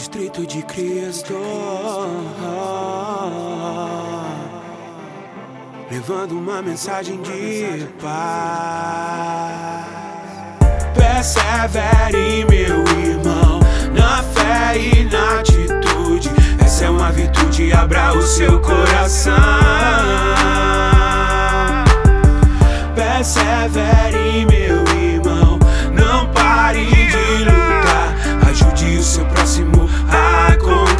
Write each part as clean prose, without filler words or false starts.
Distrito de Cristo, levando uma mensagem de paz. Persevere, meu irmão, na fé e na atitude. Essa é uma virtude, abra o seu coração. Persevere, meu irmão, não pare de lutar. Ajude o seu próximo a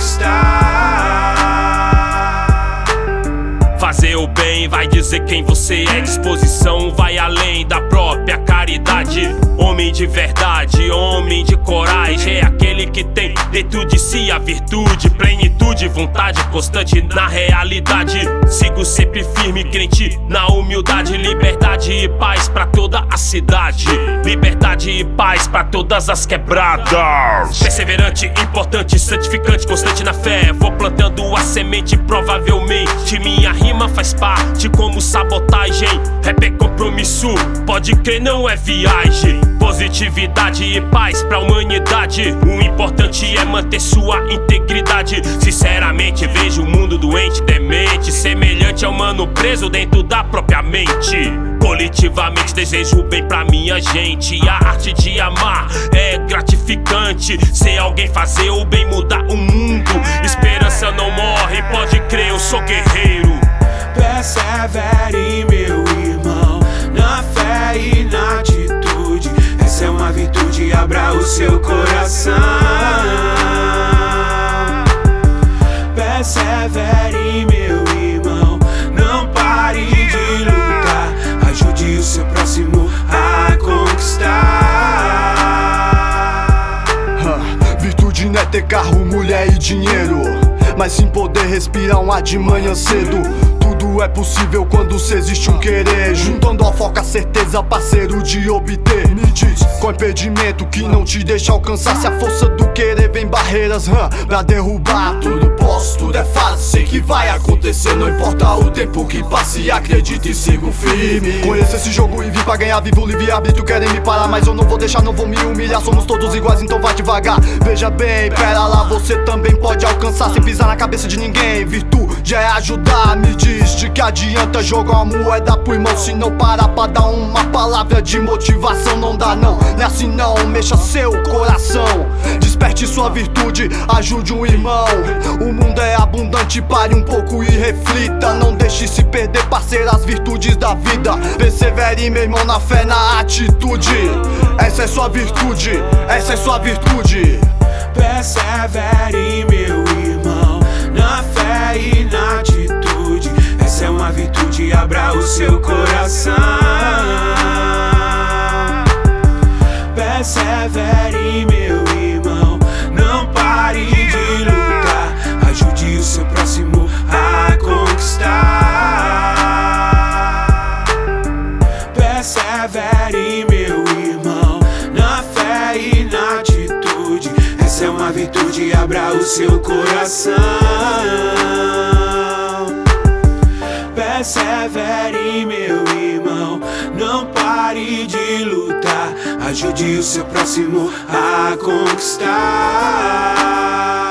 conquistar. Fazer o bem vai dizer quem você é. Disposição vai além da própria caridade. Homem de verdade, homem de coragem, é aquele que tem dentro de si a virtude, plenitude, vontade constante na realidade. Sigo sempre firme, crente na humildade. Liberdade e paz pra toda a cidade. Liberdade e paz pra todas as quebradas. Perseverante, importante, santificante, constante na fé. Vou plantando a semente, provavelmente minha rima faz parte como sabotagem. Rap é compromisso, pode crer, não é viagem. Positividade e paz pra humanidade. O importante é manter sua integridade. Sinceramente vejo o mundo doente, demente, semelhante ao mano preso dentro da própria mente. Coletivamente desejo o bem pra minha gente. A arte de amar é gratificante. Ser alguém, fazer o bem, mudar o mundo. Esperança não morre, pode crer, eu sou guerreiro. Persevere, meu irmão, na fé e na atitude. Essa é uma virtude, abra o seu coração. Persevere, meu irmão, não pare de lutar. Ajude o seu próximo a conquistar. Virtude não é ter carro, mulher e dinheiro, mas sim poder respirar um ar de manhã cedo. Tudo é possível quando se existe um querer, juntando a foca, a certeza, parceiro, de obter. Me diz qual impedimento que não te deixa alcançar. Se a força do querer vem barreiras pra derrubar. Tudo posso, tudo é fácil, sei que vai acontecer. Não importa o tempo que passe, acredito e sigo firme. Conheço esse jogo e vim pra ganhar, vivo livre-arbítrio. Querem me parar, mas eu não vou deixar, não vou me humilhar. Somos todos iguais, então vai devagar. Veja bem, pera lá, você também pode alcançar sem pisar na cabeça de ninguém. Virtude é ajudar, me diz de que adianta jogar uma moeda pro irmão se não parar pra dar uma palavra de motivação. Não dá não, não é assim não, mexa seu coração. Desperte sua virtude, ajude um irmão. O mundo é abundante, pare um pouco e reflita. Não deixe se perder, parceiro, as virtudes da vida. Persevere, meu irmão, na fé, na atitude. Essa é sua virtude, essa é sua virtude. Persevere, meu irmão, na fé e na atitude. Essa é uma virtude, abra o seu coração. Persevere, meu irmão, não pare de lutar. Ajude o seu próximo a conquistar. Persevere, meu irmão, na fé e na atitude. Essa é uma virtude, abra o seu coração. Persevere, meu irmão, não pare de lutar. Ajude o seu próximo a conquistar.